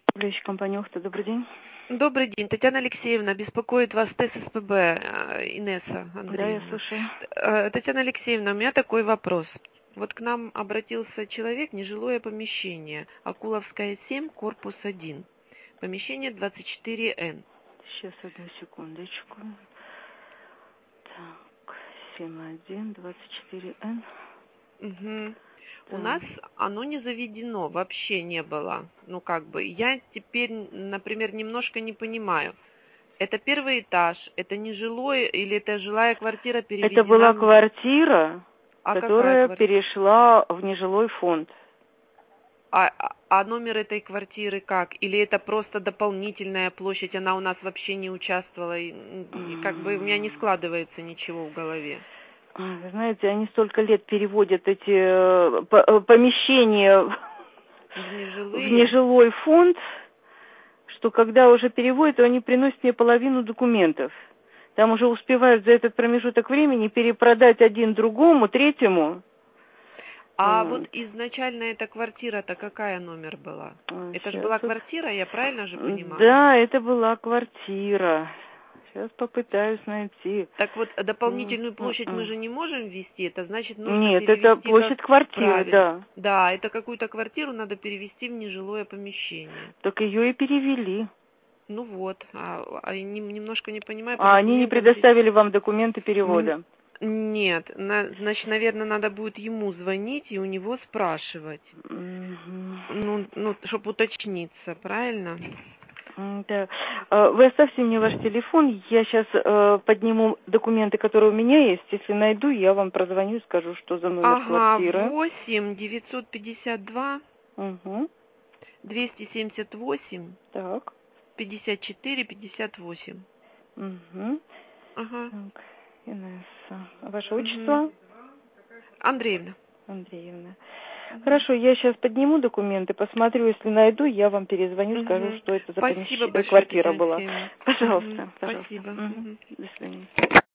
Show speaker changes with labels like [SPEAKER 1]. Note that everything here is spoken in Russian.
[SPEAKER 1] Управляющая компания «Ухта», добрый день.
[SPEAKER 2] Добрый день, Татьяна Алексеевна, беспокоит вас ТССПБ, Инесса
[SPEAKER 1] Да, я
[SPEAKER 2] Андреевна.
[SPEAKER 1] слушаю.
[SPEAKER 2] Татьяна Алексеевна, у меня такой вопрос. Вот к нам обратился человек, нежилое помещение, Акуловская, 7, корпус 1, помещение 24Н.
[SPEAKER 1] Сейчас, одну секундочку. Так, 7.1, 24Н.
[SPEAKER 2] Угу. У
[SPEAKER 1] Так.
[SPEAKER 2] нас оно не заведено, вообще не было. Ну, как бы, я теперь, например, немножко не понимаю. Это первый этаж, это не жилой или это жилая квартира
[SPEAKER 1] Это была
[SPEAKER 2] переведена?
[SPEAKER 1] квартира,
[SPEAKER 2] А какая
[SPEAKER 1] которая
[SPEAKER 2] квартира?
[SPEAKER 1] перешла в нежилой фонд.
[SPEAKER 2] А номер этой квартиры как? Или это просто дополнительная площадь, она у нас вообще не участвовала? И как бы у меня не складывается ничего в голове.
[SPEAKER 1] Вы знаете, они столько лет переводят эти помещения
[SPEAKER 2] В
[SPEAKER 1] в
[SPEAKER 2] нежилые?
[SPEAKER 1] нежилой фонд, что когда уже переводят, то они приносят мне половину документов. Там уже успевают за этот промежуток времени перепродать один другому, третьему.
[SPEAKER 2] А вот
[SPEAKER 1] Вот.
[SPEAKER 2] изначально эта квартира-то какая номер была? Это же
[SPEAKER 1] Сейчас
[SPEAKER 2] была
[SPEAKER 1] вот.
[SPEAKER 2] квартира, я правильно же понимаю?
[SPEAKER 1] Да, это была квартира. Сейчас попытаюсь найти.
[SPEAKER 2] Так вот, дополнительную площадь мы же не можем ввести, это значит нужно
[SPEAKER 1] Нет, это
[SPEAKER 2] перевести как
[SPEAKER 1] площадь квартиры,
[SPEAKER 2] правильно.
[SPEAKER 1] да.
[SPEAKER 2] Да, это какую-то квартиру надо перевести в нежилое помещение.
[SPEAKER 1] Так ее и перевели.
[SPEAKER 2] Ну вот, немножко не понимаю,
[SPEAKER 1] А
[SPEAKER 2] потому
[SPEAKER 1] они не
[SPEAKER 2] мне говорили,
[SPEAKER 1] предоставили вам документы перевода.
[SPEAKER 2] нет, значит, наверное, надо будет ему звонить и у него спрашивать,
[SPEAKER 1] Мгм.
[SPEAKER 2] ну, чтобы уточниться, правильно?
[SPEAKER 1] Да. Вы оставьте мне ваш телефон, я сейчас подниму документы, которые у меня есть. Если найду, я вам прозвоню и скажу, что за номер
[SPEAKER 2] Ага,
[SPEAKER 1] квартиры.
[SPEAKER 2] 8 952
[SPEAKER 1] Угу.
[SPEAKER 2] 278
[SPEAKER 1] Так.
[SPEAKER 2] 54 58.
[SPEAKER 1] Угу.
[SPEAKER 2] Ага.
[SPEAKER 1] Так, Инесса. А ваше
[SPEAKER 2] Угу.
[SPEAKER 1] отчество?
[SPEAKER 2] Андреевна.
[SPEAKER 1] Андреевна.
[SPEAKER 2] Угу.
[SPEAKER 1] Хорошо, я сейчас подниму документы, посмотрю, если найду, я вам перезвоню, скажу,
[SPEAKER 2] Угу.
[SPEAKER 1] что это за
[SPEAKER 2] Спасибо большое,
[SPEAKER 1] квартира
[SPEAKER 2] Татьяна
[SPEAKER 1] была.
[SPEAKER 2] Алексеевна. Угу.
[SPEAKER 1] Пожалуйста, пожалуйста.
[SPEAKER 2] Спасибо.
[SPEAKER 1] Угу.
[SPEAKER 2] Угу.
[SPEAKER 1] До свидания.